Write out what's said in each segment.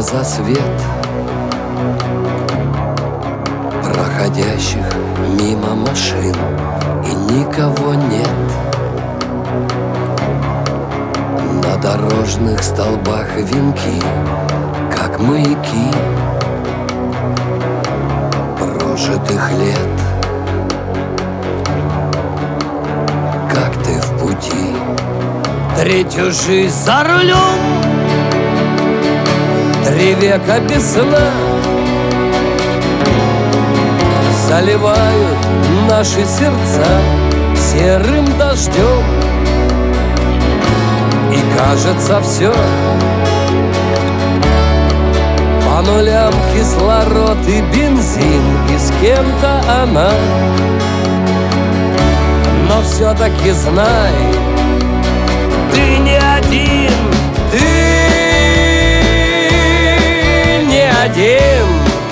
за свет проходящих мимо машин, и никого нет. На дорожных столбах венки, как маяки прожитых лет. Как ты в пути, третью жизнь за рулем, 3 века без сна заливают наши сердца серым дождем. И кажется все по нулям, кислород и бензин, и с кем-то она. Но все-таки знай, ты не один, ты не один.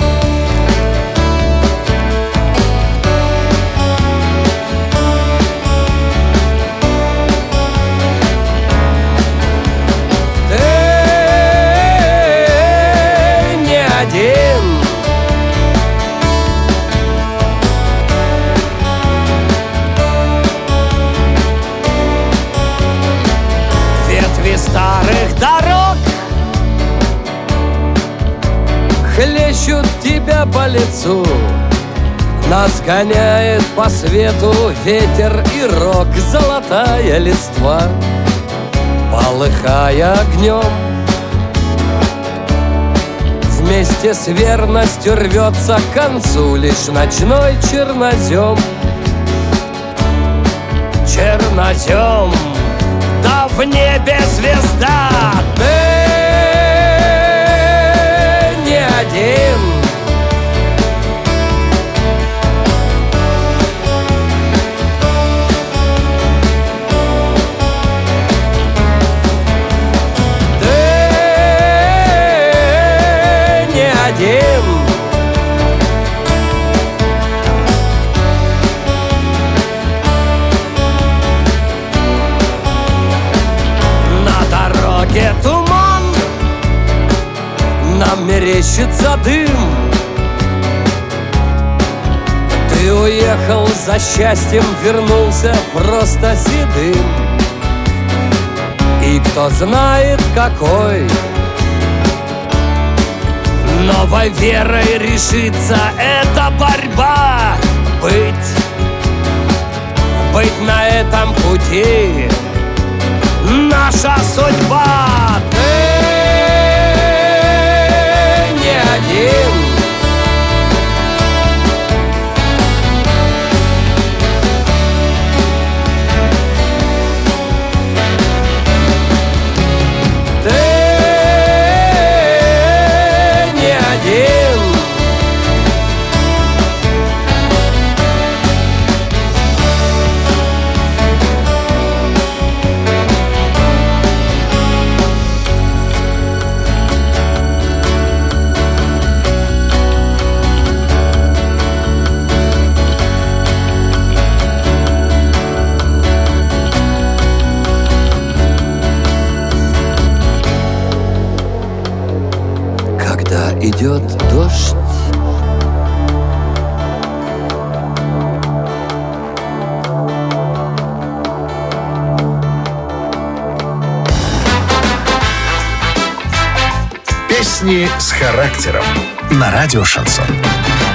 Ветви старых дорог хлещут тебя по лицу, нас гоняет по свету ветер и рок, золотая листва, полыхая огнем, вместе с верностью рвется к концу лишь ночной чернозем. Чернозем, да в небе звезда, ты не один. Ты не один. Туман, нам мерещится дым. Ты уехал за счастьем, вернулся просто седым. И кто знает какой новой верой решится эта борьба. Быть на этом пути наша судьба. Ты не один. Ты не один. Когда идет дождь, Песни с характером на радио Шансон.